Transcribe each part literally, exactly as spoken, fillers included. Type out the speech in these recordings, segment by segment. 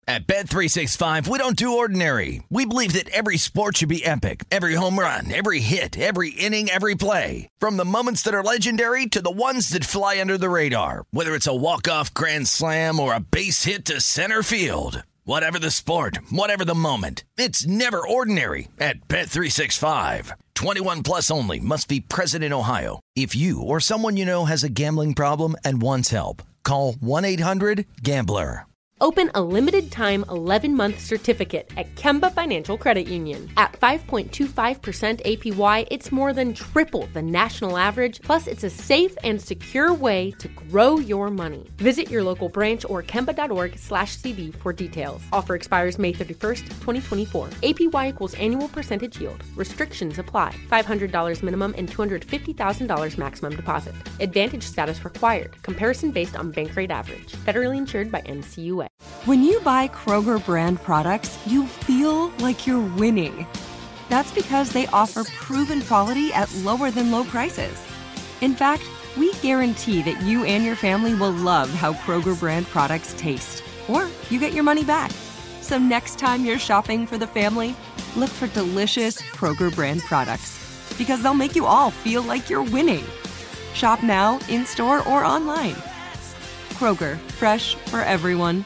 At Bet three sixty-five, we don't do ordinary. We believe that every sport should be epic. Every home run, every hit, every inning, every play. From the moments that are legendary to the ones that fly under the radar. Whether it's a walk-off grand slam or a base hit to center field. Whatever the sport, whatever the moment. It's never ordinary at Bet three sixty-five. twenty-one plus only. Must be present in Ohio. If you or someone you know has a gambling problem and wants help, call one eight hundred gambler. Open a limited-time eleven-month certificate at Kemba Financial Credit Union. At five point two five percent A P Y, it's more than triple the national average, plus it's a safe and secure way to grow your money. Visit your local branch or kemba.org slash CD for details. Offer expires May thirty-first, twenty twenty-four. A P Y equals annual percentage yield. Restrictions apply. five hundred dollars minimum and two hundred fifty thousand dollars maximum deposit. Advantage status required. Comparison based on bank rate average. Federally insured by N C U A. When you buy Kroger brand products, you feel like you're winning. That's because they offer proven quality at lower than low prices. In fact, we guarantee that you and your family will love how Kroger brand products taste, or you get your money back. So next time you're shopping for the family, look for delicious Kroger brand products, because they'll make you all feel like you're winning. Shop now, in-store, or online. Kroger, fresh for everyone.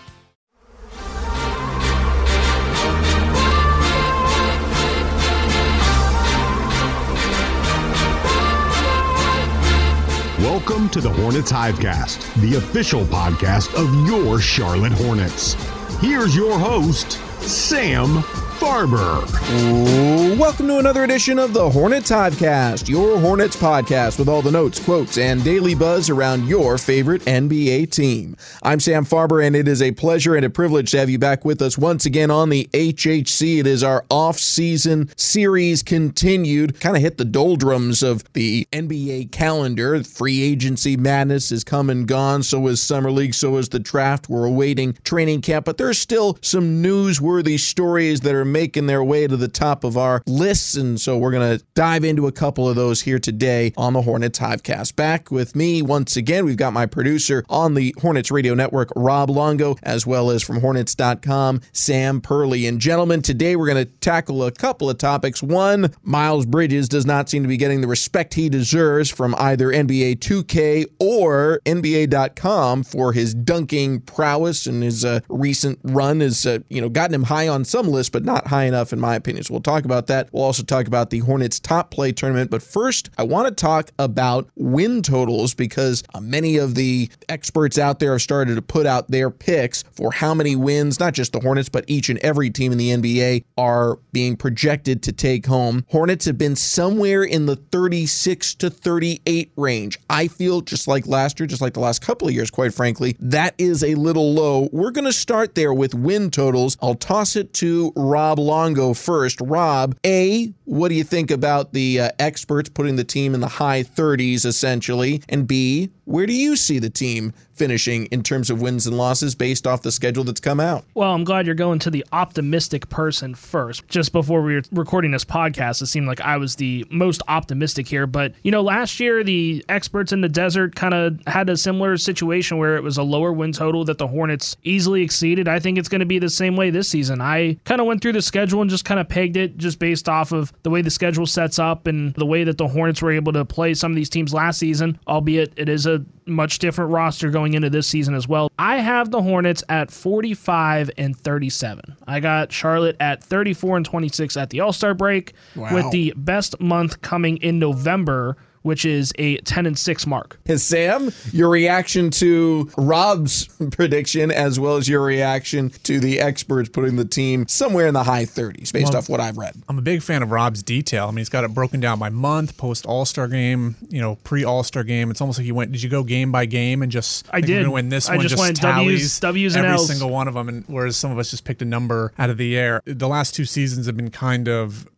Welcome to the Hornets Hivecast, the official podcast of your Charlotte Hornets. Here's your host, Sam Farber. Welcome to another edition of the Hornets Hivecast, your Hornets podcast with all the notes, quotes, and daily buzz around your favorite N B A team. I'm Sam Farber, and it is a pleasure and a privilege to have you back with us once again on the H H C. It is our off-season series continued, kind of hit the doldrums of the N B A calendar. Free agency madness has come and gone, so is Summer League, so is the draft. We're awaiting training camp, but there's still some newsworthy stories that are making their way to the top of our lists, and so we're going to dive into a couple of those here today on the Hornets Hivecast. Back with me once again, we've got my producer on the Hornets Radio Network, Rob Longo, as well as from Hornets dot com, Sam Perley. And gentlemen, today we're going to tackle a couple of topics. One, Miles Bridges does not seem to be getting the respect he deserves from either N B A two K or N B A dot com for his dunking prowess, and his uh, recent run has uh, you know gotten him high on some lists, but not high enough in my opinion. So we'll talk about that. We'll also talk about the Hornets Top Play Tournament. But first, I want to talk about win totals, because uh, many of the experts out there have started to put out their picks for how many wins, not just the Hornets, but each and every team in the N B A are being projected to take home. Hornets have been somewhere in the thirty-six to thirty-eight range. I feel just like last year, just like the last couple of years, quite frankly, that is a little low. We're going to start there with win totals. I'll toss it to Rob Longo first. Rob, A, what do you think about the uh, experts putting the team in the high thirties, essentially? And B, where do you see the team finishing in terms of wins and losses based off the schedule that's come out? Well, I'm glad you're going to the optimistic person first. Just before we were recording this podcast, it seemed like I was the most optimistic here. But, you know, last year, the experts in the desert kind of had a similar situation where it was a lower win total that the Hornets easily exceeded. I think it's going to be the same way this season. I kind of went through the schedule and just kind of pegged it just based off of the way the schedule sets up and the way that the Hornets were able to play some of these teams last season, albeit it is a much different roster going into this season as well. I have the Hornets at forty-five and thirty-seven. I got Charlotte at thirty-four and twenty-six at the All-Star break, wow, with the best month coming in November, which is a ten and six mark. And Sam, your reaction to Rob's prediction, as well as your reaction to the experts putting the team somewhere in the high thirties, based well, off what I've read. I'm a big fan of Rob's detail. I mean, he's got it broken down by month, post All-Star game, you know, pre All-Star game. It's almost like you went. Did you go game by game and just? I did. Win this I one just, just went tallies W's, W's and every L's. single one of them, and whereas some of us just picked a number out of the air. The last two seasons have been kind of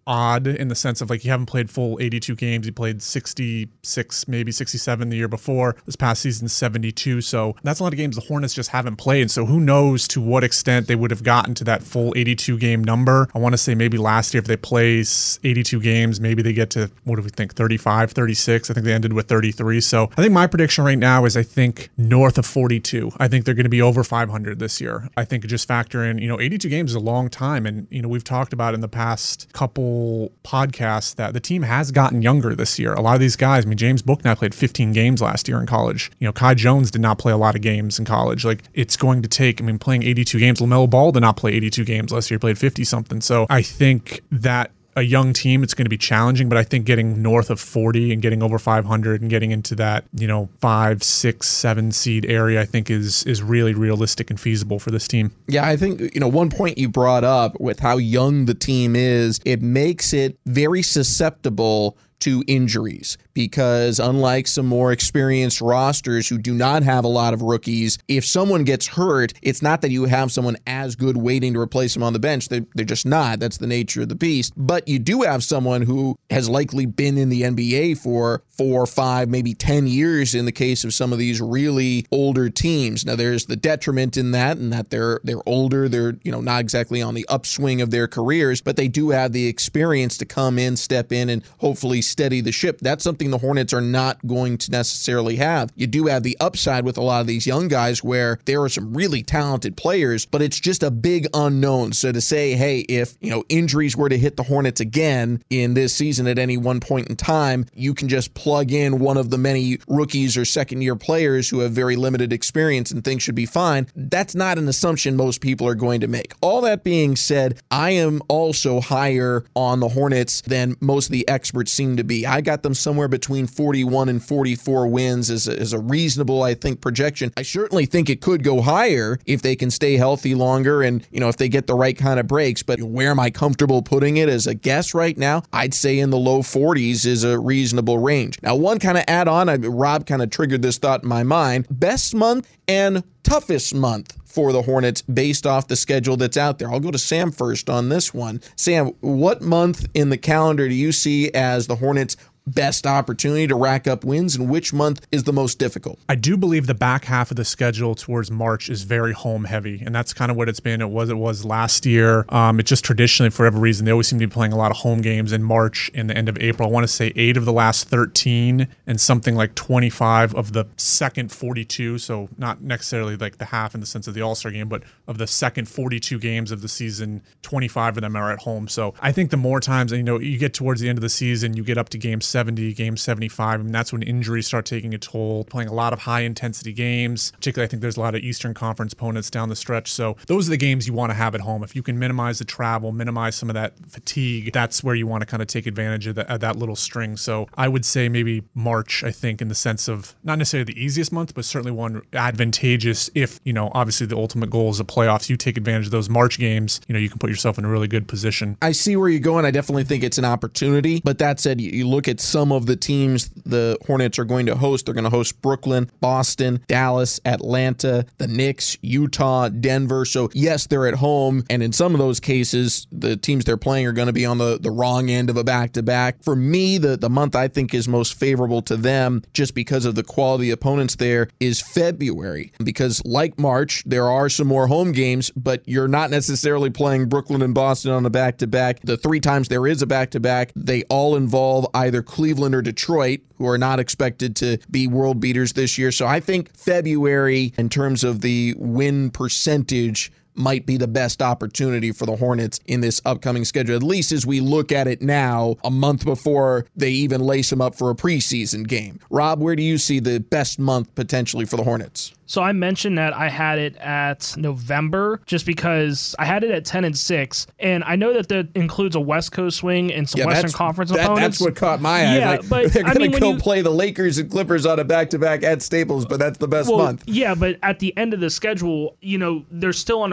odd in the sense of like you haven't played full eighty-two games. You played sixty-six, maybe sixty-seven the year before. This past season, seventy-two. So that's a lot of games the Hornets just haven't played. So who knows to what extent they would have gotten to that full eighty-two game number. I want to say maybe last year if they play eighty-two games, maybe they get to, what do we think, thirty-five, thirty-six. I think they ended with thirty-three. So I think my prediction right now is I think north of forty-two. I think they're going to be over five hundred this year. I think just factor in, you know, eighty-two games is a long time. And, you know, we've talked about in the past couple podcasts that the team has gotten younger this year. A lot of these guys, I mean, James Bouknight played fifteen games last year in college. You know, Kai Jones did not play a lot of games in college. Like, it's going to take, I mean, playing eighty-two games, LaMelo Ball did not play eighty-two games last year, he played fifty something. So I think that a young team, it's going to be challenging, but I think getting north of forty and getting over five hundred and getting into that, you know, five, six, seven seed area, I think is is really realistic and feasible for this team. Yeah, I think, you know, one point you brought up with how young the team is, it makes it very susceptible to injuries, because unlike some more experienced rosters who do not have a lot of rookies, if someone gets hurt, it's not that you have someone as good waiting to replace them on the bench. They're, they're just not. That's the nature of the beast. But you do have someone who has likely been in the N B A for four, five, maybe ten years in the case of some of these really older teams. Now, there's the detriment in that, and that they're they're older. They're, you know, not exactly on the upswing of their careers, but they do have the experience to come in, step in, and hopefully steady the ship. That's something the Hornets are not going to necessarily have. You do have the upside with a lot of these young guys where there are some really talented players, but it's just a big unknown. So to say, hey, if, you know, injuries were to hit the Hornets again in this season at any one point in time, you can just plug in one of the many rookies or second year players who have very limited experience and things should be fine. That's not an assumption most people are going to make. All that being said, I am also higher on the Hornets than most of the experts seem to be. I got them somewhere between forty-one and forty-four wins as a, as a reasonable, I think, projection. I certainly think it could go higher if they can stay healthy longer and, you know, if they get the right kind of breaks. But where am I comfortable putting it as a guess right now? I'd say in the low forties is a reasonable range. Now, one kind of add-on, I, Rob kind of triggered this thought in my mind. Best month and toughest month for the Hornets based off the schedule that's out there. I'll go to Sam first on this one. Sam, what month in the calendar do you see as the Hornets' best opportunity to rack up wins, and which month is the most difficult? I do believe the back half of the schedule towards March is very home heavy, and that's kind of what it's been. It was it was last year. Um, it just traditionally, for whatever reason, they always seem to be playing a lot of home games in March and the end of April. I want to say eight of the last thirteen and something like twenty-five of the second forty-two, so not necessarily like the half in the sense of the All-Star game, but of the second forty-two games of the season, twenty-five of them are at home. So I think the more times, you know, you get towards the end of the season, you get up to game seventy, game seventy-five, and that's when injuries start taking a toll, playing a lot of high-intensity games. Particularly, I think there's a lot of Eastern Conference opponents down the stretch, so those are the games you want to have at home. If you can minimize the travel, minimize some of that fatigue, that's where you want to kind of take advantage of, the, of that little string. So I would say maybe March, I think, in the sense of not necessarily the easiest month, but certainly one advantageous if, you know, obviously the ultimate goal is the playoffs. You take advantage of those March games, you know, you can put yourself in a really good position. I see where you're going. I definitely think it's an opportunity, but that said, you look at some of the teams the Hornets are going to host. They're going to host Brooklyn, Boston, Dallas, Atlanta, the Knicks, Utah, Denver. So yes, they're at home, and in some of those cases, the teams they're playing are going to be on the, the wrong end of a back-to-back. For me, the, the month I think is most favorable to them, just because of the quality of opponents there, is February. Because like March, there are some more home games, but you're not necessarily playing Brooklyn and Boston on a back-to-back. The three times there is a back-to-back, they all involve either Cleveland or Detroit, who are not expected to be world beaters this year. So I think February, in terms of the win percentage, might be the best opportunity for the Hornets in this upcoming schedule, at least as we look at it now, a month before they even lace them up for a preseason game. Rob, where do you see the best month potentially for the Hornets? So I mentioned that I had it at November just because I had it at ten and six, and I know that that includes a West Coast swing and some yeah, Western Conference that, opponents. That's what caught my eye. Yeah, like, but they're going I mean, to go you, play the Lakers and Clippers on a back-to-back at Staples, but that's the best well, month. Yeah, but at the end of the schedule, you know, they're still on a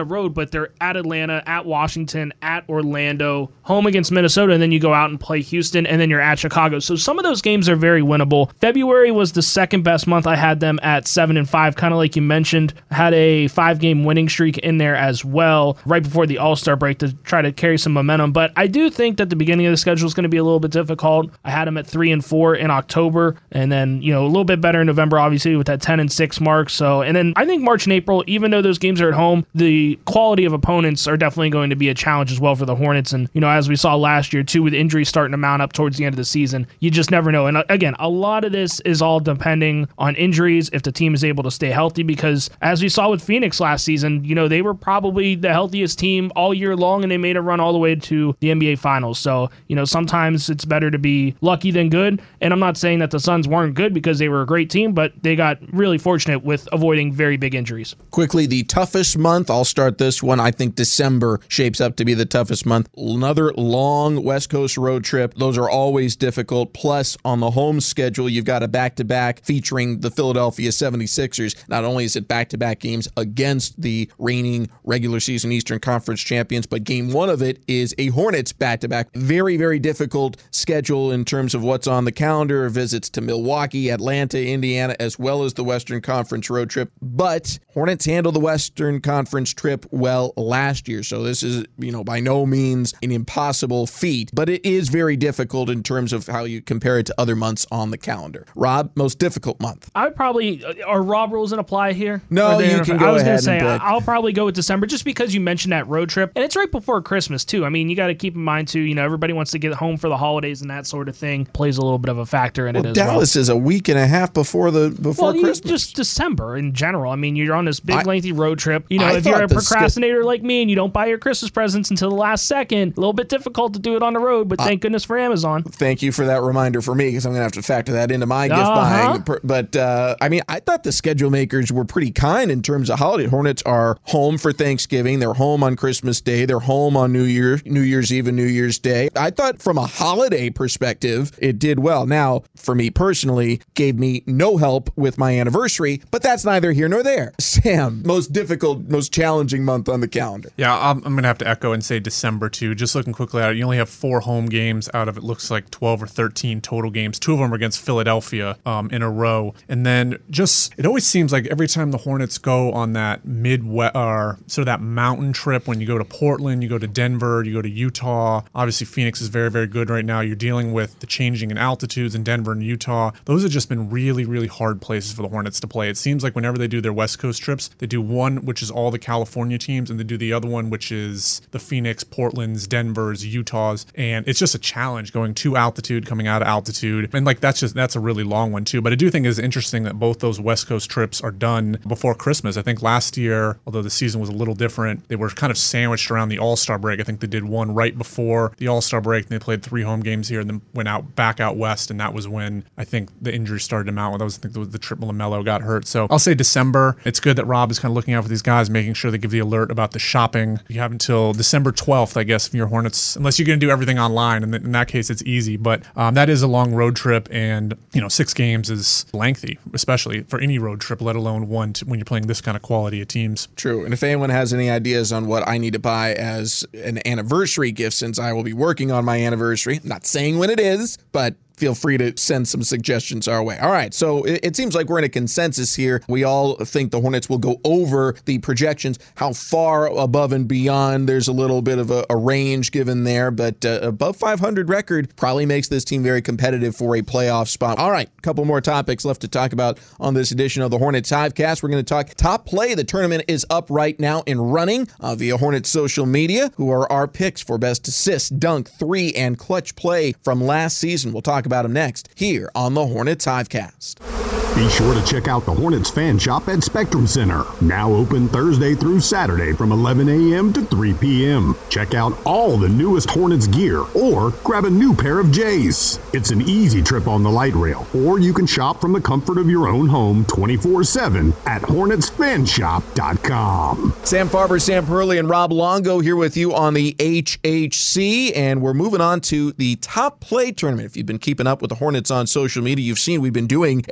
road, but they're at Atlanta, at Washington, at Orlando, home against Minnesota, and then you go out and play Houston, and then you're at Chicago. So some of those games are very winnable. February was the second best month. I had them at seven and five, kind of like you mentioned. Had a five-game winning streak in there as well, right before the All-Star break to try to carry some momentum. But I do think that the beginning of the schedule is going to be a little bit difficult. I had them at three and four in October, and then you know a little bit better in November, obviously with that ten and six mark. So, and then I think March and April, even though those games are at home, the quality of opponents are definitely going to be a challenge as well for the Hornets. And you know, as we saw last year too, with injuries starting to mount up towards the end of the season, you just never know. And again, a lot of this is all depending on injuries, if the team is able to stay healthy, because as we saw with Phoenix last season, you know, they were probably the healthiest team all year long, and they made a run all the way to the N B A Finals. So, you know, sometimes it's better to be lucky than good. And I'm not saying that the Suns weren't good because they were a great team, but they got really fortunate with avoiding very big injuries. Quickly, the toughest month, I'll start this one. I think December shapes up to be the toughest month. Another long West Coast road trip. Those are always difficult. Plus, on the home schedule, you've got a back-to-back featuring the Philadelphia seventy-sixers. Not only is it back-to-back games against the reigning regular season Eastern Conference champions, but game one of it is a Hornets back-to-back. Very, very difficult schedule in terms of what's on the calendar. Visits to Milwaukee, Atlanta, Indiana, as well as the Western Conference road trip. But Hornets handled the Western Conference trip well last year, so this is, you know, by no means an impossible feat, but it is very difficult in terms of how you compare it to other months on the calendar. Rob, most difficult month? I would probably, are Rob rules in apply here? No, you can go I was ahead gonna say, and pick. I'll probably go with December just because you mentioned that road trip, and it's right before Christmas too. I mean, you got to keep in mind too, you know, everybody wants to get home for the holidays and that sort of thing. Plays a little bit of a factor in well, it as Dallas well. is a week and a half before the before well, Christmas. Just December in general. I mean, you're on this big I, lengthy road trip. You know, I if you're a the procrastinator sk- like me and you don't buy your Christmas presents until the last second, a little bit difficult to do it on the road, but thank uh, goodness for Amazon. Thank you for that reminder for me, because I'm going to have to factor that into my gift uh-huh. buying. But, uh, I mean, I thought the schedule makers were pretty kind in terms of holiday. Hornets are home for Thanksgiving. They're home on Christmas Day. They're home on New Year, New Year's Eve and New Year's Day. I thought from a holiday perspective, it did well. Now, for me personally, gave me no help with my anniversary, but that's neither here nor there. Sam, most difficult, most challenging month on the calendar. Yeah, I'm, I'm going to have to echo and say December too. Just looking quickly at it, you only have four home games out of it looks like twelve or thirteen total games. Two of them are against Philadelphia um, in a row. And then just, it always seems like every time the Hornets go on that Midwest, or sort of that mountain trip, when you go to Portland, you go to Denver, you go to Utah. Obviously, Phoenix is very, very good right now. You're dealing with the changing in altitudes in Denver and Utah. Those have just been really, really hard places for the Hornets to play. It seems like whenever they do their West Coast trips, they do one, which is all the California teams, and they do the other one, which is the Phoenix, Portland's, Denver's, Utah's. And it's just a challenge going to altitude, coming out of altitude. And like, that's just, that's a really long one too. But I do think it's interesting that both those West Coast trips are done before Christmas. I think last year, although the season was a little different, they were kind of sandwiched around the All-Star break. I think they did one right before the All-Star break, and they played three home games here and then went out back out west. And that was when I think the injuries started to mount. That was, I think, the trip LaMelo got hurt. So I'll say December. It's good that Rob is kind of looking out for these guys, making sure they give the alert about the shopping. You have until December twelfth, I guess, if you're Hornets, unless you're going to do everything online. And in that case, it's easy. But um, that is a long road trip, and you know, six games is lengthy, especially for any road trip, let alone one to, when you're playing this kind of quality of teams. True. And if anyone has any ideas on what I need to buy as an anniversary gift, since I will be working on my anniversary, I'm not saying when it is, but feel free to send some suggestions our way. All right, so it, it seems like we're in a consensus here. We all think the Hornets will go over the projections. How far above and beyond, there's a little bit of a, a range given there, but uh, above five hundred record probably makes this team very competitive for a playoff spot. All right, a couple more topics left to talk about on this edition of the Hornets Hivecast. We're going to talk top play. The tournament is up right now and running uh, via Hornets social media, who are our picks for best assist, dunk, three, and clutch play from last season. We'll talk about them next here on the Hornets Hivecast. Be sure to check out the Hornets Fan Shop at Spectrum Center, now open Thursday through Saturday from eleven a.m. to three p.m. Check out all the newest Hornets gear or grab a new pair of J's. It's an easy trip on the light rail, or you can shop from the comfort of your own home twenty-four seven at hornets fan shop dot com. Sam Farber, Sam Perley, and Rob Longo here with you on the H H C, and we're moving on to the Top Play Tournament. If you've been keeping up with the Hornets on social media, you've seen we've been doing a Top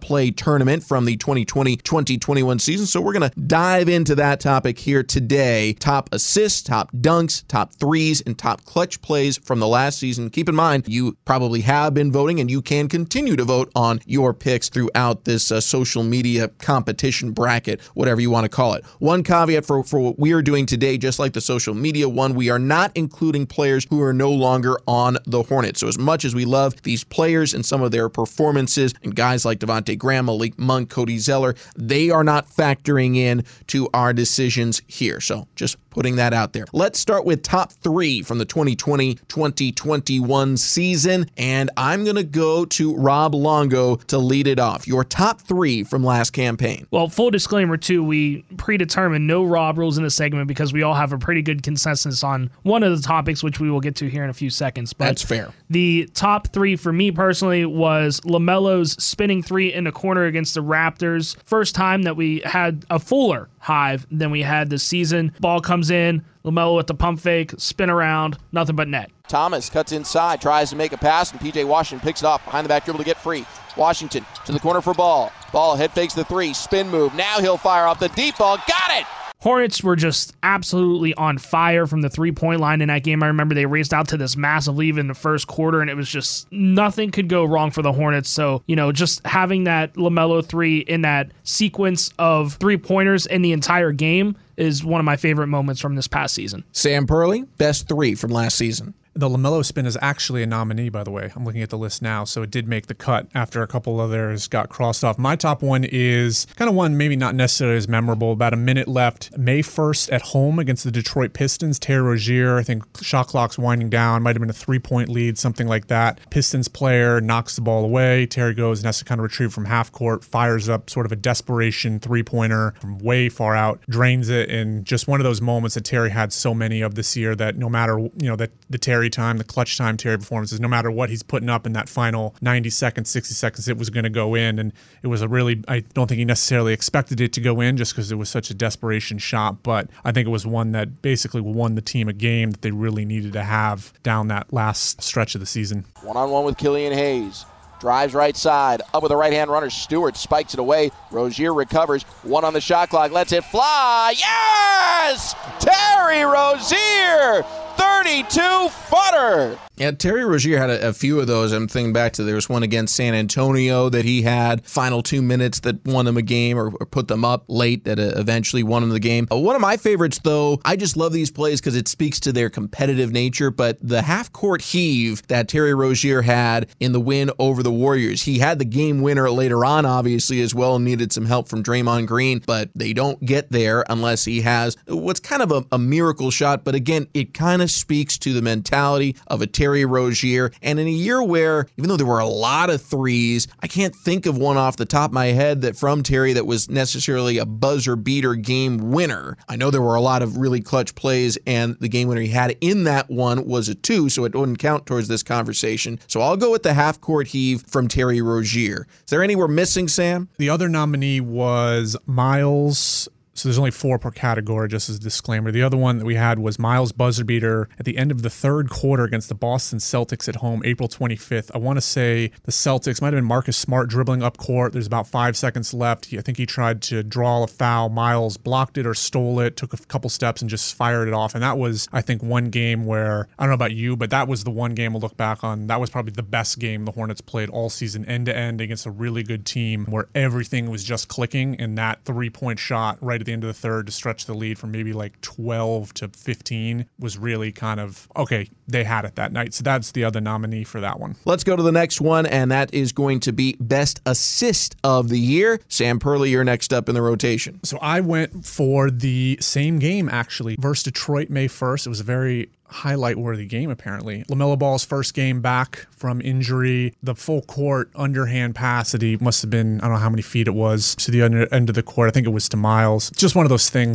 play tournament from the twenty twenty twenty twenty-one season. So we're going to dive into that topic here today. Top assists, top dunks, top threes, and top clutch plays from the last season. Keep in mind, you probably have been voting, and you can continue to vote on your picks throughout this uh, social media competition bracket, whatever you want to call it. One caveat for, for what we are doing today, just like the social media one, we are not including players who are no longer on the Hornets. So as much as we love these players and some of their performances, and guys like Devontae Graham, Malik Monk, Cody Zeller, they are not factoring in to our decisions here. So just putting that out there. Let's start with top three from the twenty twenty twenty twenty-one season, and I'm going to go to Rob Longo to lead it off. Your top three from last campaign. Well, full disclaimer too, we predetermined no Rob rules in this segment because we all have a pretty good consensus on one of the topics, which we will get to here in a few seconds. But that's fair. The top three for me personally was LaMelo's spinning three in the corner against the Raptors. First time that we had a fuller Hive than we had this season. Ball comes in, LaMelo with the pump fake, spin around, nothing but net. Thomas cuts inside, tries to make a pass, and P J Washington picks it off behind the back dribble to get free. Washington to the corner for Ball. Ball head fakes the three, spin move. Now he'll fire off the deep ball. Got it! Hornets were just absolutely on fire from the three-point line in that game. I remember they raced out to this massive lead in the first quarter, and it was just nothing could go wrong for the Hornets. So, you know, just having that LaMelo three in that sequence of three-pointers in the entire game is one of my favorite moments from this past season. Sam Perley, best three from last season. The LaMelo spin is actually a nominee, by the way. I'm looking at the list now, so it did make the cut after a couple others got crossed off. My top one is kind of one maybe not necessarily as memorable. About a minute left. May first at home against the Detroit Pistons. Terry Rozier, I think shot clock's winding down. Might have been a three-point lead, something like that. Pistons player knocks the ball away. Terry goes and has to kind of retrieve from half court, fires up sort of a desperation three-pointer from way far out, drains it, and just one of those moments that Terry had so many of this year that no matter, you know, that the Terry time, the clutch time Terry performances, no matter what he's putting up in that final ninety seconds, sixty seconds, it was going to go in. And it was a really, I don't think he necessarily expected it to go in just because it was such a desperation shot. But I think it was one that basically won the team a game that they really needed to have down that last stretch of the season. One-on-one with Killian Hayes. Drives right side, up with a right-hand runner. Stewart spikes it away. Rozier recovers. One on the shot clock. Lets it fly. Yes! Terry Rozier! thirty-two footer! Yeah, Terry Rozier had a, a few of those. I'm thinking back to there was one against San Antonio that he had final two minutes that won them a game or, or put them up late that uh, eventually won them the game. Uh, one of my favorites, though, I just love these plays because it speaks to their competitive nature, but the half-court heave that Terry Rozier had in the win over the Warriors. He had the game winner later on, obviously, as well, and needed some help from Draymond Green, but they don't get there unless he has what's kind of a, a miracle shot, but again, it kind of speaks to the mentality of a Terry Rozier. And in a year where, even though there were a lot of threes, I can't think of one off the top of my head that from Terry that was necessarily a buzzer beater game winner. I know there were a lot of really clutch plays, and the game winner he had in that one was a two, so it wouldn't count towards this conversation. So I'll go with the half-court heave from Terry Rozier. Is there any we're missing, Sam? The other nominee was Miles. So there's only four per category, just as a disclaimer. The other one that we had was Miles buzzer beater at the end of the third quarter against the Boston Celtics at home, April twenty-fifth. I want to say the Celtics might have been Marcus Smart dribbling up court. There's about five seconds left. He, I think he tried to draw a foul. Miles blocked it or stole it, took a couple steps and just fired it off. And that was, I think, one game where, I don't know about you, but that was the one game I'll look back on. That was probably the best game the Hornets played all season, end to end against a really good team where everything was just clicking, and that three-point shot right at the end of the third to stretch the lead from maybe like twelve to fifteen was really kind of, okay, they had it that night. So that's the other nominee for that one. Let's go to the next one, and that is going to be Best Assist of the Year. Sam Perley, you're next up in the rotation. So I went for the same game, actually, versus Detroit May first. It was a very highlight-worthy game, apparently. LaMelo Ball's first game back from injury. The full court underhand pass that he must have been, I don't know how many feet it was, to the under, end of the court. I think it was to Miles. Just one of those things that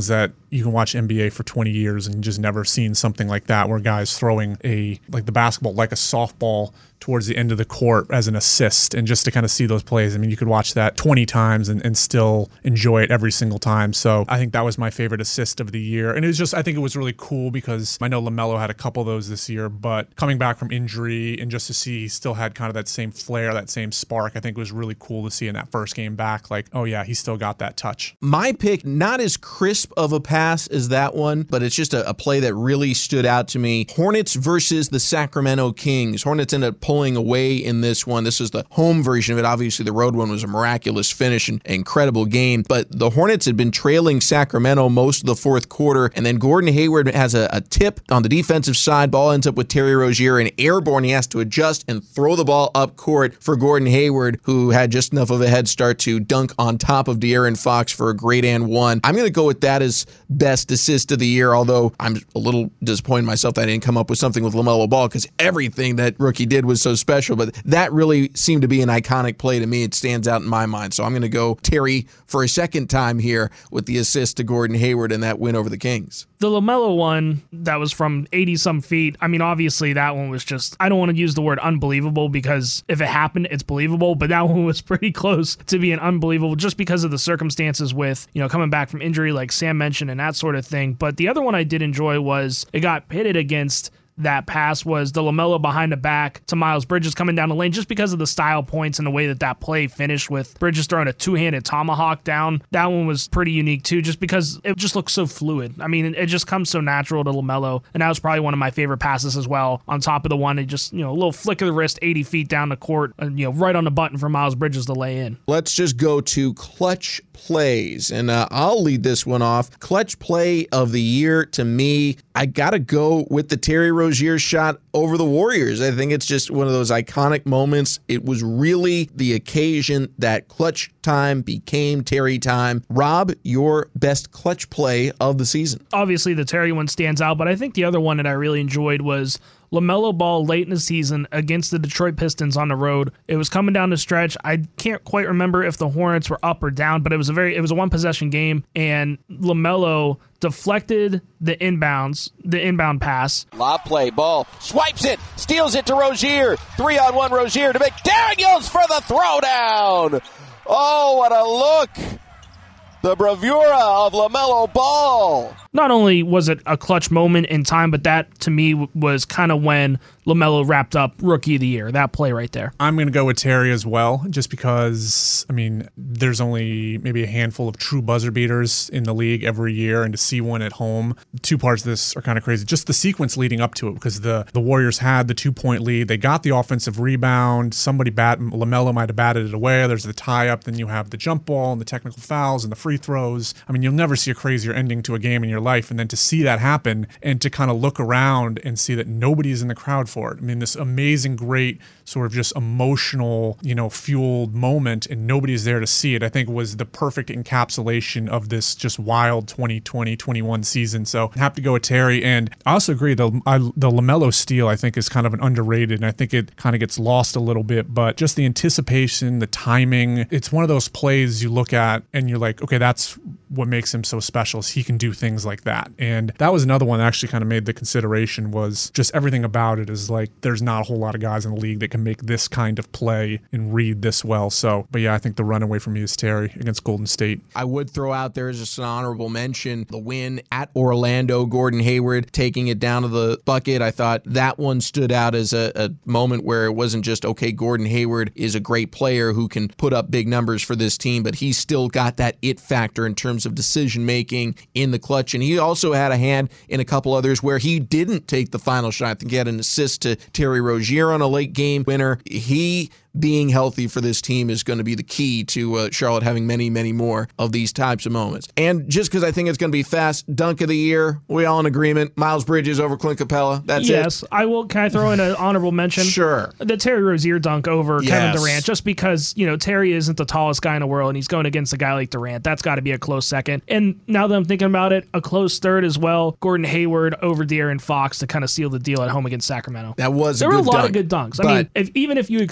you can watch N B A for twenty years and just never seen something like that where guys throwing a like the basketball like a softball towards the end of the court as an assist, and just to kind of see those plays. I mean, you could watch that twenty times and, and still enjoy it every single time. So I think that was my favorite assist of the year. And it was just, I think it was really cool because I know LaMelo had a couple of those this year, but coming back from injury and just to see he still had kind of that same flair, that same spark, I think was really cool to see in that first game back. Like, oh yeah, he still got that touch. My pick, not as crisp of a pass as that one, but it's just a, a play that really stood out to me. Hornets versus the Sacramento Kings. Hornets ended up pulling away in this one. This is the home version of it. Obviously, the road one was a miraculous finish and incredible game, but the Hornets had been trailing Sacramento most of the fourth quarter, and then Gordon Hayward has a, a tip on the defensive side. Ball ends up with Terry Rozier, and airborne. He has to adjust and throw the ball up court for Gordon Hayward, who had just enough of a head start to dunk on top of De'Aaron Fox for a great and one. I'm going to go with that as best assist of the year, although I'm a little disappointed myself that I didn't come up with something with LaMelo Ball because everything that rookie did was so special, but that really seemed to be an iconic play to me. It stands out in my mind, so I'm going to go Terry for a second time here with the assist to Gordon Hayward and that win over the Kings. The LaMelo one that was from eighty-some feet, I mean, obviously that one was just, I don't want to use the word unbelievable because if it happened, it's believable, but that one was pretty close to being unbelievable just because of the circumstances with, you know, coming back from injury like Sam mentioned and that sort of thing. But the other one I did enjoy was it got pitted against that pass was the LaMelo behind the back to Miles Bridges coming down the lane just because of the style points and the way that that play finished with Bridges throwing a two-handed tomahawk down. That one was pretty unique too just because it just looks so fluid. I mean, it just comes so natural to LaMelo, and that was probably one of my favorite passes as well. On top of the one, it just, you know, a little flick of the wrist eighty feet down the court, and, you know, right on the button for Miles Bridges to lay in. Let's just go to clutch plays, and uh, I'll lead this one off. Clutch play of the year to me, I gotta go with the Terry Rozier shot over the Warriors. I think it's just one of those iconic moments. It was really the occasion that clutch time became Terry time. Rob, your best clutch play of the season? Obviously, the Terry one stands out, but I think the other one that I really enjoyed was LaMelo Ball late in the season against the Detroit Pistons on the road. It was coming down the stretch. I can't quite remember if the Hornets were up or down, but it was a very it was a one possession game, and LaMelo deflected the inbounds, the inbound pass. Lob play, Ball swipes it, steals it to Rozier. Three on one Rozier to McDaniels for the throwdown. Oh, what a look. The bravura of LaMelo Ball. Not only was it a clutch moment in time, but that to me was kind of when LaMelo wrapped up Rookie of the Year, that play right there. I'm going to go with Terry as well, just because, I mean, there's only maybe a handful of true buzzer beaters in the league every year, and to see one at home, two parts of this are kind of crazy. Just the sequence leading up to it, because the, the Warriors had the two-point lead. They got the offensive rebound. Somebody bat, LaMelo might have batted it away. There's the tie-up. Then you have the jump ball and the technical fouls and the free throws. I mean, you'll never see a crazier ending to a game in your life, and then to see that happen and to kind of look around and see that nobody's in the crowd for it. I mean, this amazing, great sort of just emotional, you know, fueled moment, and nobody's there to see it, I think was the perfect encapsulation of this just wild twenty twenty twenty-one season. So I have to go with Terry. And I also agree, the, I, the LaMelo steal, I think, is kind of an underrated, and I think it kind of gets lost a little bit, but just the anticipation, the timing, it's one of those plays you look at and you're like, okay, that's what makes him so special, is he can do things like that. And that was another one that actually kind of made the consideration, was just everything about it is like, there's not a whole lot of guys in the league that can make this kind of play and read this well. So, but yeah, I think the runaway for me is Terry against Golden State. I would throw out there as just an honorable mention, the win at Orlando, Gordon Hayward taking it down to the bucket. I thought that one stood out as a, a moment where it wasn't just, okay, Gordon Hayward is a great player who can put up big numbers for this team, but he's still got that it factor in terms of decision making in the clutch. And he also had a hand in a couple others where he didn't take the final shot. I think he had an assist to Terry Rozier on a late game winner. He being healthy for this team is going to be the key to uh, Charlotte having many, many more of these types of moments. And just because I think it's going to be fast, dunk of the year, we all in agreement. Miles Bridges over Clint Capella. That's yes, it. Yes, I will. Can I throw in an honorable mention? Sure. The Terry Rozier dunk over yes. Kevin Durant, just because, you know, Terry isn't the tallest guy in the world and he's going against a guy like Durant. That's got to be a close second. And now that I'm thinking about it, a close third as well. Gordon Hayward over De'Aaron Fox to kind of seal the deal at home against Sacramento. That was there a were good a lot dunk, of good dunks. I but mean, if, even if you exclude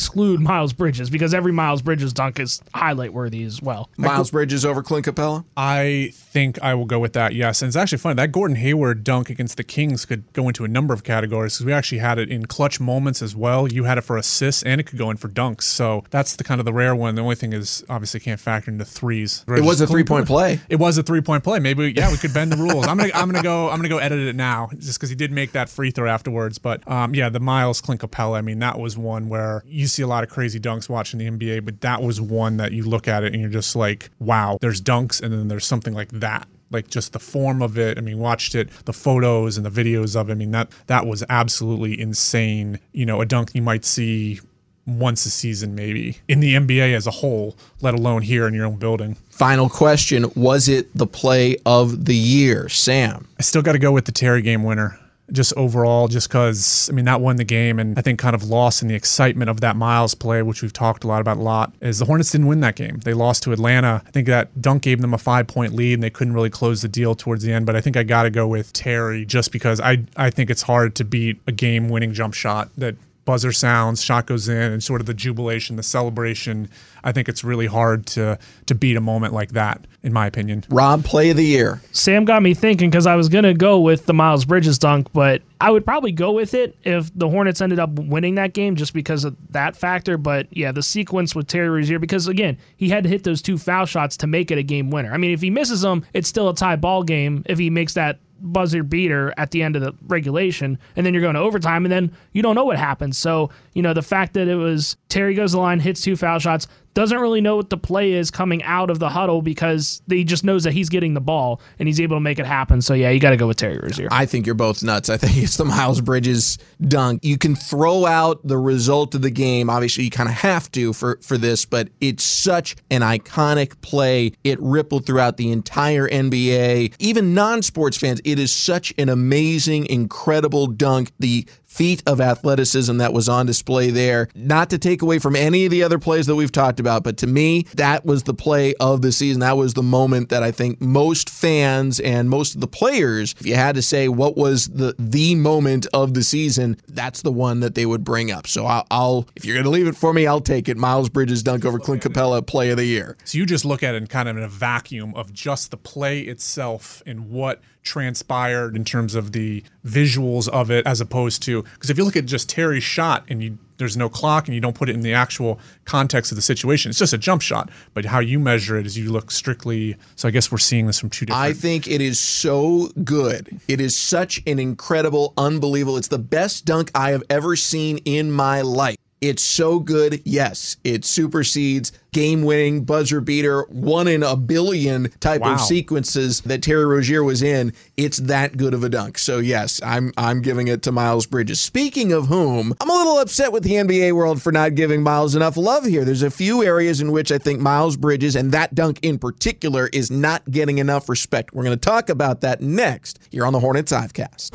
Miles Bridges because every Miles Bridges dunk is highlight worthy as well. Miles Bridges over Clint Capella? I think I will go with that, yes. And it's actually funny. That Gordon Hayward dunk against the Kings could go into a number of categories because we actually had it in clutch moments as well. You had it for assists, and it could go in for dunks. So that's the kind of the rare one. The only thing is, obviously, can't factor into threes. It was a three-point play. It was a three-point play. Maybe, yeah, we could bend the rules. I'm gonna, I'm gonna go, I'm gonna go edit it now, just because he did make that free throw afterwards. But um, yeah, the Miles Clint Capella. I mean, that was one where you see a lot of crazy dunks watching the N B A, but that was one that you look at it and you're just like, wow, there's dunks, and then there's something like that. Like just the form of it. I mean, watched it, the photos and the videos of it. I mean, that that was absolutely insane. You know, a dunk you might see once a season maybe in the N B A as a whole, let alone here in your own building. Final question, was it the play of the year? Sam? I still got to go with the Terry game winner. Just overall, just because, I mean, that won the game, and I think kind of lost in the excitement of that Miles play, which we've talked a lot about a lot, is the Hornets didn't win that game. They lost to Atlanta. I think that dunk gave them a five-point lead, and they couldn't really close the deal towards the end, but I think I got to go with Terry just because I, I think it's hard to beat a game-winning jump shot that buzzer sounds, shot goes in, and sort of the jubilation, the celebration. I think it's really hard to to beat a moment like that, in my opinion. Rob, play of the year. Sam got me thinking because I was going to go with the Miles Bridges dunk, but I would probably go with it if the Hornets ended up winning that game just because of that factor. But yeah, the sequence with Terry Rozier, because again, he had to hit those two foul shots to make it a game winner. I mean, if he misses them, it's still a tie ball game if he makes that buzzer beater at the end of the regulation, and then you're going to overtime, and then you don't know what happens. So, you know, the fact that it was Terry goes to the line, hits two foul shots, doesn't really know what the play is coming out of the huddle because he just knows that he's getting the ball and he's able to make it happen. So yeah, you got to go with Terry Rozier. I think you're both nuts. I think it's the Miles Bridges dunk. You can throw out the result of the game. Obviously, you kind of have to for, for this, but it's such an iconic play. It rippled throughout the entire N B A. Even non-sports fans, it is such an amazing, incredible dunk. The feat of athleticism that was on display there. Not to take away from any of the other plays that we've talked about, but to me, that was the play of the season. That was the moment that I think most fans and most of the players, if you had to say what was the the moment of the season, that's the one that they would bring up. So I'll, I'll if you're going to leave it for me, I'll take it. Miles Bridges dunk over Clint Capella, play of the year. So you just look at it in kind of in a vacuum of just the play itself and what transpired in terms of the visuals of it, as opposed to, because if you look at just Terry's shot and you there's no clock and you don't put it in the actual context of the situation, it's just a jump shot. But how you measure it is you look strictly. So I guess we're seeing this from two different. I think it is so good. It is such an incredible, unbelievable. It's the best dunk I have ever seen in my life. It's so good. Yes, it supersedes game-winning, buzzer beater, one in a billion type wow. of sequences that Terry Rozier was in. It's that good of a dunk. So yes, I'm I'm giving it to Miles Bridges. Speaking of whom, I'm a little upset with the N B A world for not giving Miles enough love here. There's a few areas in which I think Miles Bridges, and that dunk in particular, is not getting enough respect. We're going to talk about that next here on the Hornets Hivecast.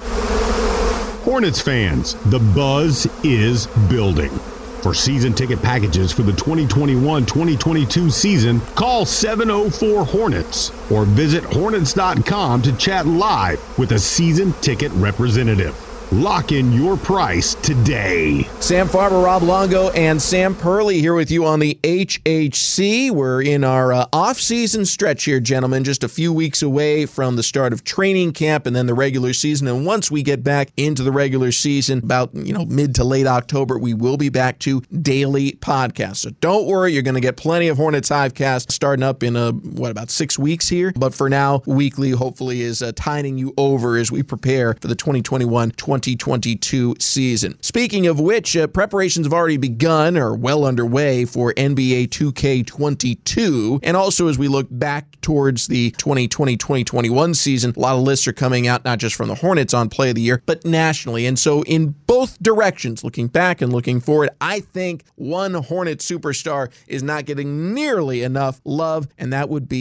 Hornets fans, the buzz is building. For season ticket packages for the twenty twenty-one twenty twenty-two season, call seven oh four Hornets or visit Hornets dot com to chat live with a season ticket representative. Lock in your price today. Sam Farber, Rob Longo, and Sam Perley here with you on the H H C. We're in our uh, off-season stretch here, gentlemen, just a few weeks away from the start of training camp and then the regular season. And once we get back into the regular season, about you know mid to late October, we will be back to daily podcasts. So don't worry, you're going to get plenty of Hornets Hivecast starting up in, a, what, about six weeks here. But for now, weekly hopefully is uh, tiding you over as we prepare for the twenty twenty-one twenty twenty-two season. Speaking of which, uh, preparations have already begun or well underway for N B A two K twenty-two. And also as we look back towards the twenty twenty twenty twenty-one season, a lot of lists are coming out, not just from the Hornets on Play of the Year, but nationally. And so in both directions, looking back and looking forward, I think one Hornet superstar is not getting nearly enough love, and that would be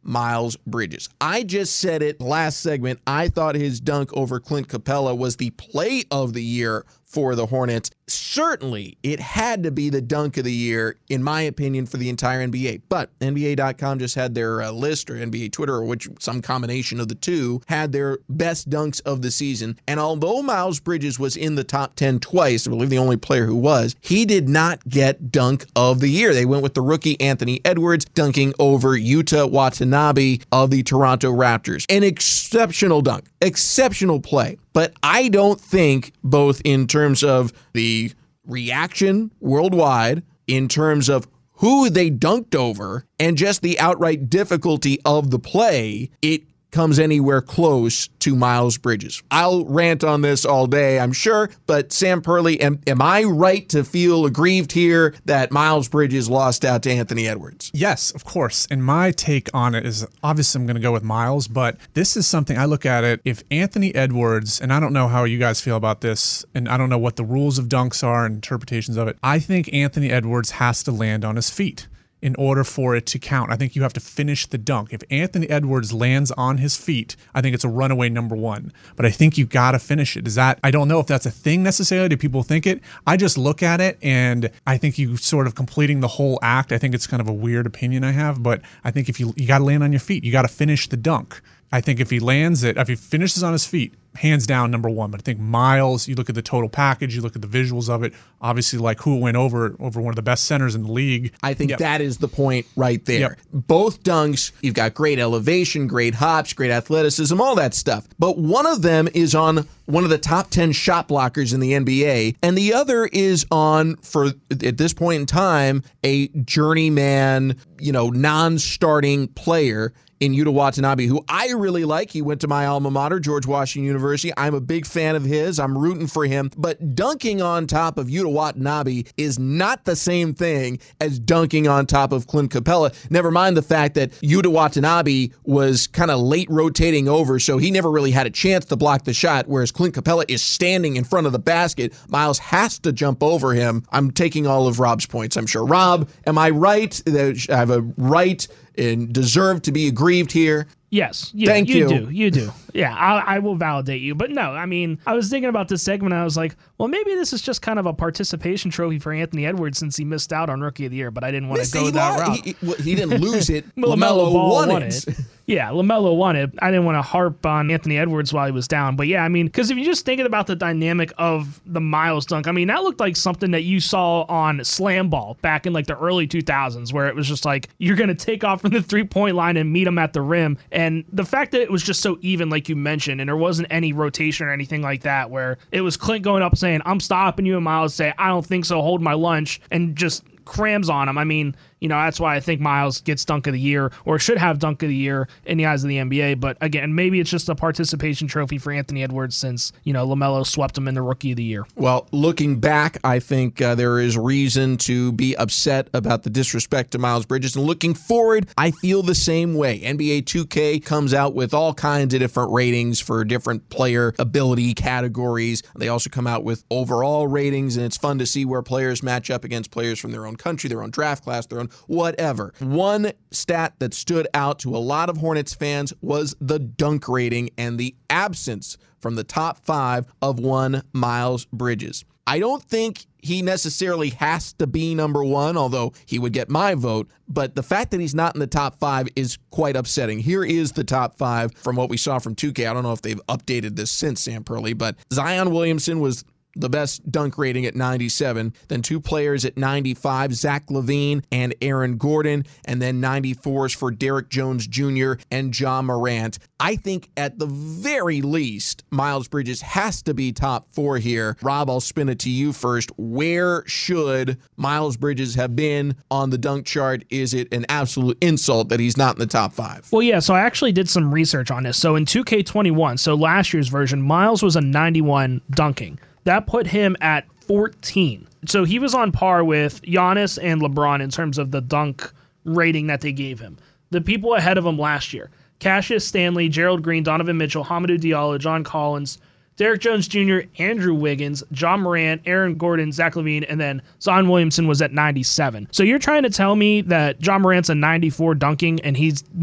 Miles Bridges. I just said it last segment. I thought his dunk over Clint Capella was the play of the year for the Hornets. Certainly, it had to be the dunk of the year, in my opinion, for the entire N B A. But N B A dot com just had their uh, list, or N B A Twitter, or which some combination of the two, had their best dunks of the season. And although Miles Bridges was in the top ten twice, I believe the only player who was, he did not get dunk of the year. They went with the rookie Anthony Edwards dunking over Yuta Watanabe of the Toronto Raptors. An exceptional dunk, exceptional play. But I don't think, both in terms of the reaction worldwide, in terms of who they dunked over, and just the outright difficulty of the play, it comes anywhere close to Miles Bridges. I'll rant on this all day, I'm sure, but Sam Perley, am, am I right to feel aggrieved here that Miles Bridges lost out to Anthony Edwards? Yes, of course. And my take on it is, obviously I'm going to go with Miles, but this is something I look at it, if Anthony Edwards, and I don't know how you guys feel about this, and I don't know what the rules of dunks are and interpretations of it, I think Anthony Edwards has to land on his feet in order for it to count. I think you have to finish the dunk. If Anthony Edwards lands on his feet, I think it's a runaway number one. But I think you got to finish it. Is that, I don't know if that's a thing necessarily. Do people think it? I just look at it and I think you sort of completing the whole act. I think it's kind of a weird opinion I have, but I think if you, you got to land on your feet, you got to finish the dunk. I think if he lands it, if he finishes on his feet, hands down number one. But I think Miles, you look at the total package, you look at the visuals of it, obviously like who went over over one of the best centers in the league. I think yep. that is the point right there. Yep. Both dunks, you've got great elevation, great hops, great athleticism, all that stuff. But one of them is on one of the top ten shot blockers in the N B A, and the other is on, for at this point in time, a journeyman, you know, non-starting player in Yuta Watanabe, who I really like. He went to my alma mater, George Washington University. I'm a big fan of his. I'm rooting for him. But dunking on top of Yuta Watanabe is not the same thing as dunking on top of Clint Capella. Never mind the fact that Yuta Watanabe was kind of late rotating over, so he never really had a chance to block the shot, whereas Clint Capella is standing in front of the basket. Miles has to jump over him. I'm taking all of Rob's points, I'm sure. Rob, am I right? I have a right and deserve to be aggrieved here? Yes. Yeah, Thank you. You do. You do. Yeah, I, I will validate you. But no, I mean, I was thinking about this segment and I was like, well, maybe this is just kind of a participation trophy for Anthony Edwards since he missed out on Rookie of the Year, but I didn't want to go that route. He, he, he didn't lose it. LaMelo LaMelo won, won it. it. Yeah, LaMelo won it. I didn't want to harp on Anthony Edwards while he was down. But yeah, I mean, because if you're just thinking about the dynamic of the Miles dunk, I mean, that looked like something that you saw on Slam Ball back in like the early two thousands, where it was just like, you're going to take off from the three-point line and meet him at the rim. And the fact that it was just so even, like you mentioned, and there wasn't any rotation or anything like that, where it was Clint going up saying, I'm stopping you, and Miles say, I don't think so, hold my lunch, and just crams on him. I mean, you know, that's why I think Miles gets dunk of the year, or should have dunk of the year in the eyes of the N B A. But again, maybe it's just a participation trophy for Anthony Edwards since, you know, LaMelo swept him in the Rookie of the Year. Well, looking back, I think uh, there is reason to be upset about the disrespect to Miles Bridges. And looking forward, I feel the same way. N B A two K comes out with all kinds of different ratings for different player ability categories. They also come out with overall ratings, and it's fun to see where players match up against players from their own country, their own draft class, their own whatever. One stat that stood out to a lot of Hornets fans was the dunk rating and the absence from the top five of one Miles Bridges. I don't think he necessarily has to be number one, although he would get my vote, but the fact that he's not in the top five is quite upsetting. Here is the top five from what we saw from two K. I don't know if they've updated this since, Sam Perley, but Zion Williamson was the best dunk rating at ninety-seven. Then two players at ninety-five, Zach LaVine and Aaron Gordon. And then ninety-fours for Derrick Jones Junior and Ja Morant. I think at the very least, Miles Bridges has to be top four here. Rob, I'll spin it to you first. Where should Miles Bridges have been on the dunk chart? Is it an absolute insult that he's not in the top five? Well, yeah, so I actually did some research on this. So in two K twenty-one, so last year's version, Miles was a ninety-one dunking. That put him at fourteen. So he was on par with Giannis and LeBron in terms of the dunk rating that they gave him. The people ahead of him last year, Cassius Stanley, Gerald Green, Donovan Mitchell, Hamidou Diallo, John Collins, Derrick Jones Junior, Andrew Wiggins, Ja Morant, Aaron Gordon, Zach LaVine, and then Zion Williamson was at ninety-seven. So you're trying to tell me that Ja Morant's a ninety-four dunking and he's the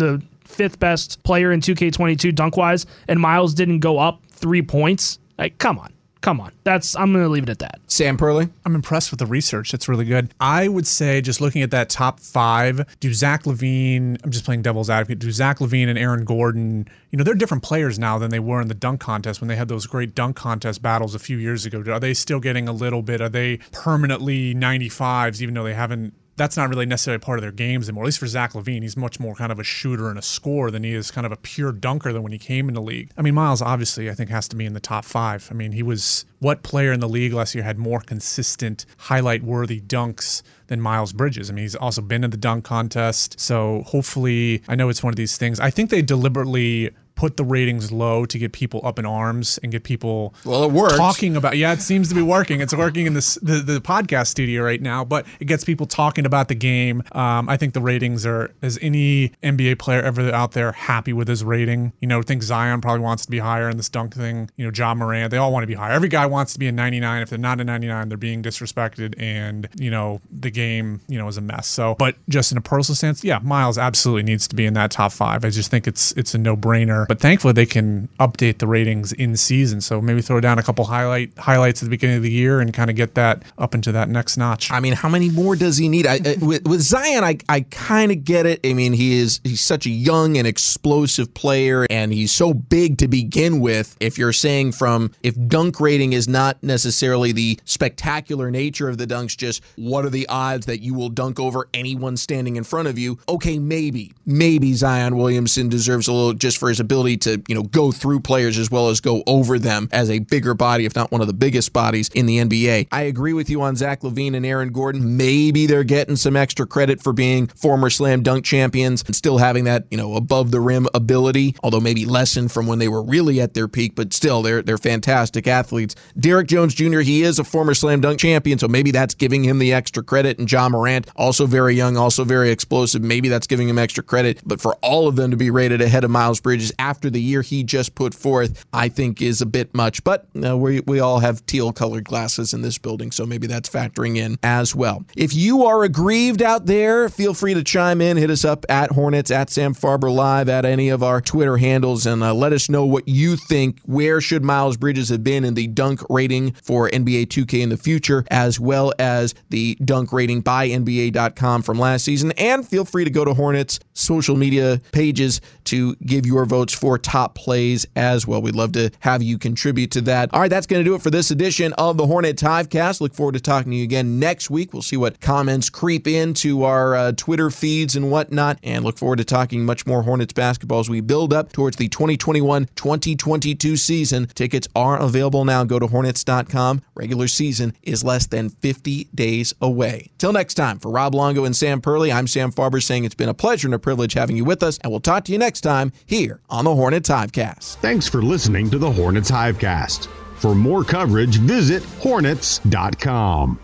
fifth best player in two K twenty-two dunk-wise, and Miles didn't go up three points. Like, come on. Come on. That's I'm going to leave it at that. Sam Perley? I'm impressed with the research. It's really good. I would say, just looking at that top five, do Zach LaVine, I'm just playing devil's advocate, do Zach LaVine and Aaron Gordon, you know, they're different players now than they were in the dunk contest when they had those great dunk contest battles a few years ago. Are they still getting a little bit? Are they permanently ninety-fives, even though they haven't? That's not really necessarily part of their games anymore. At least for Zach LaVine, he's much more kind of a shooter and a scorer than he is kind of a pure dunker than when he came in the league. I mean, Miles obviously I think has to be in the top five. I mean, he was, what player in the league last year had more consistent highlight-worthy dunks than Miles Bridges? I mean, he's also been in the dunk contest. So hopefully, I know it's one of these things. I think they deliberately put the ratings low to get people up in arms and get people well, it works. talking about. Yeah, it seems to be working. It's working in this, the the podcast studio right now, but it gets people talking about the game. Um, I think the ratings are, is any N B A player ever out there happy with his rating? You know, I think Zion probably wants to be higher in this dunk thing. You know, Ja Morant, they all want to be higher. Every guy wants to be a ninety-nine. If they're not a ninety-nine, they're being disrespected, and you know the game, you know, is a mess. So, but just in a personal sense, yeah, Miles absolutely needs to be in that top five. I just think it's it's a no brainer. But thankfully, they can update the ratings in season. So maybe throw down a couple highlight highlights at the beginning of the year and kind of get that up into that next notch. I mean, how many more does he need? I, I, with, with Zion, I, I kind of get it. I mean, he is he's such a young and explosive player, and he's so big to begin with. If you're saying from if dunk rating is not necessarily the spectacular nature of the dunks, just what are the odds that you will dunk over anyone standing in front of you? Okay, maybe. Maybe Zion Williamson deserves a little just for his ability to, you know, go through players as well as go over them as a bigger body, if not one of the biggest bodies in the N B A. I agree with you on Zach LaVine and Aaron Gordon. Maybe they're getting some extra credit for being former slam dunk champions and still having that, you know, above the rim ability, although maybe lessened from when they were really at their peak, but still they're they're fantastic athletes. Derrick Jones Junior, he is a former slam dunk champion, so maybe that's giving him the extra credit. And Ja Morant, also very young, also very explosive, maybe that's giving him extra credit. But for all of them to be rated ahead of Miles Bridges after the year he just put forth, I think is a bit much. But uh, we, we all have teal-colored glasses in this building, so maybe that's factoring in as well. If you are aggrieved out there, feel free to chime in. Hit us up at Hornets, at Sam Farber Live, at any of our Twitter handles, and uh, let us know what you think. Where should Miles Bridges have been in the dunk rating for N B A two K in the future, as well as the dunk rating by N B A dot com from last season? And feel free to go to Hornets' social media pages to give your votes for top plays as well. We'd love to have you contribute to that. All right, that's going to do it for this edition of the Hornet Hivecast. Look forward to talking to you again next week. We'll see what comments creep into our uh, Twitter feeds and whatnot, and look forward to talking much more Hornets basketball as we build up towards the twenty twenty-one twenty twenty-two season. Tickets are available now. Go to Hornets dot com. Regular season is less than fifty days away. Till next time, for Rob Longo and Sam Perley, I'm Sam Farber saying it's been a pleasure and a privilege having you with us, and we'll talk to you next time here on the Hornets Hivecast. Thanks for listening to the Hornets Hivecast. For more coverage, visit Hornets dot com.